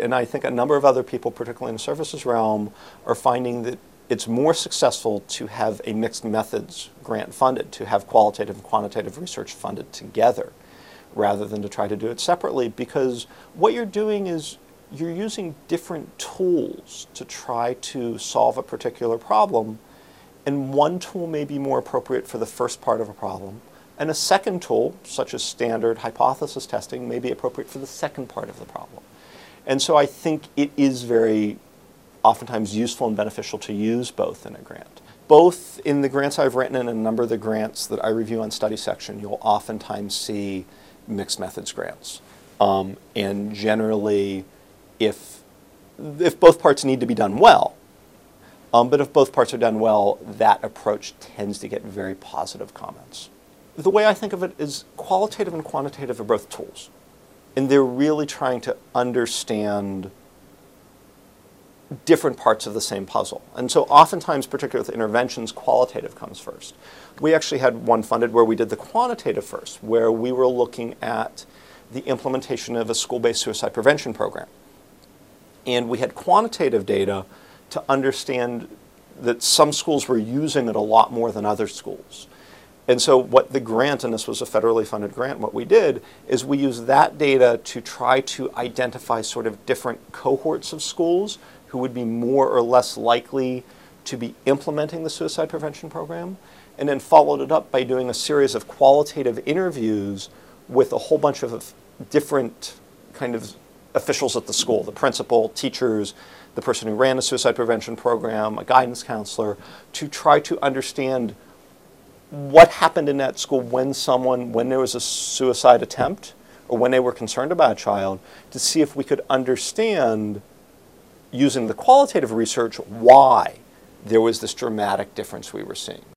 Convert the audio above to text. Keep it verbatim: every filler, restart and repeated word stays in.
And I think a number of other people, particularly in the services realm, are finding that it's more successful to have a mixed methods grant funded, to have qualitative and quantitative research funded together, rather than to try to do it separately, because what you're doing is you're using different tools to try to solve a particular problem, and one tool may be more appropriate for the first part of a problem, and a second tool, such as standard hypothesis testing, may be appropriate for the second part of the problem. And so I think it is very oftentimes useful and beneficial to use both in a grant. Both in the grants I've written and a number of the grants that I review on study section, you'll oftentimes see mixed methods grants. Um, and generally, if, if both parts need to be done well, um, but if both parts are done well, that approach tends to get very positive comments. The way I think of it is qualitative and quantitative are both tools. And they're really trying to understand different parts of the same puzzle. And so oftentimes, particularly with interventions, qualitative comes first. We actually had one funded where we did the quantitative first, where we were looking at the implementation of a school-based suicide prevention program. And we had quantitative data to understand that some schools were using it a lot more than other schools. And so what the grant, and this was a federally funded grant, what we did is we used that data to try to identify sort of different cohorts of schools who would be more or less likely to be implementing the suicide prevention program, and then followed it up by doing a series of qualitative interviews with a whole bunch of different kind of officials at the school, the principal, teachers, the person who ran the suicide prevention program, a guidance counselor, to try to understand what happened in that school when someone, when there was a suicide attempt or when they were concerned about a child, to see if we could understand, using the qualitative research, why there was this dramatic difference we were seeing.